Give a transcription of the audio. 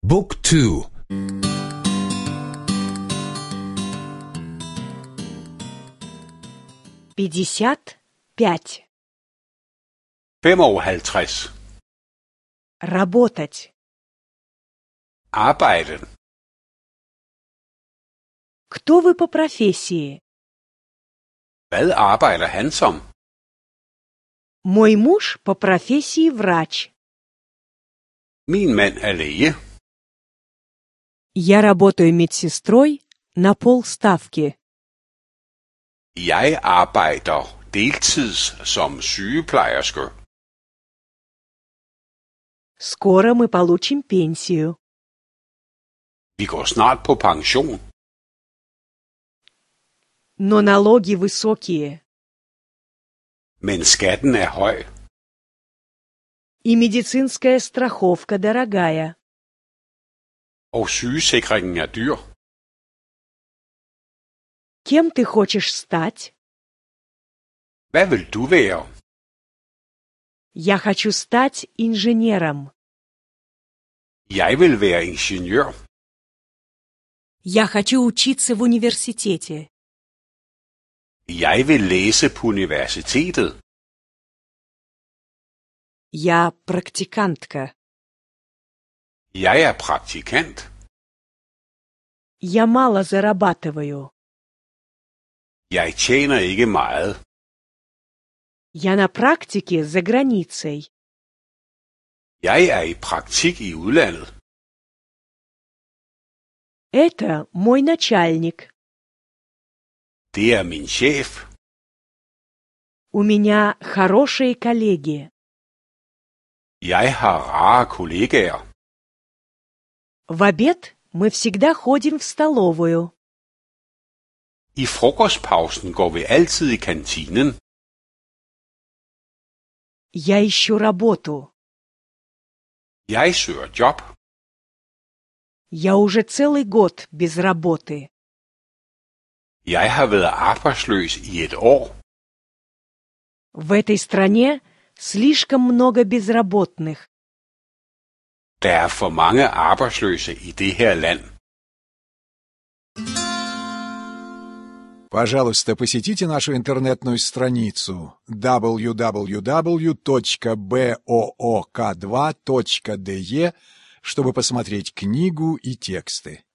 บุ๊กทู 55. 55. Работать. Arbejde. Кто вы по профессии? Hvad arbejder han som? Мой муж по профессии врач. Min mand er læge. Я работаю медсестрой на полставки. Jeg arbejder deltids som sygeplejerske. Скоро мы получим пенсию. Vi går snart på pension. Но налоги высокие. Men skatten er høj. И медицинская страховка дорогая. Og sygesikringen er dyr. Кем ты хочешь стать? Hvad vil du være? Я хочу стать инженером. Jeg vil være ingeniør. Я хочу учиться в университете. Jeg vil læse på universitetet. Я практикантка. Jeg er praktikant. Я мало зарабатываю. Jeg tjener ikke meget. Я на практике за границей. Jeg er i praktik i udlandet. Это мой начальник. Det er min chef. У меня хорошие коллеги. Jeg har rare kollegaer. В обед мы всегда ходим в столовую. I frokostpausen går vi altid i kantinen. Я ищу работу. Jeg søger job. Я уже целый год без работы. Jeg har været arbejdsløs i et år. В этой стране слишком много безработных. Der er for mange arbejdsløse i det her land. Пожалуйста, посетите нашу интернетную страницу www.book2.de, чтобы посмотреть книгу и тексты.